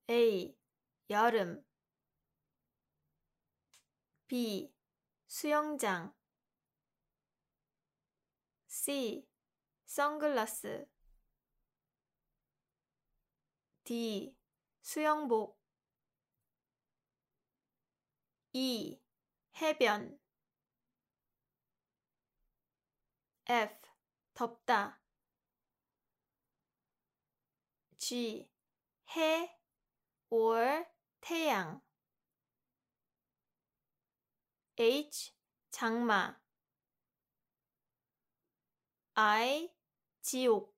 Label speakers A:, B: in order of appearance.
A: A. 여름 B. 수영장 C. 선글라스 D. 수영복 E. 해변 F. 덥다 G. 해 or 태양 H. 장마 I. 지옥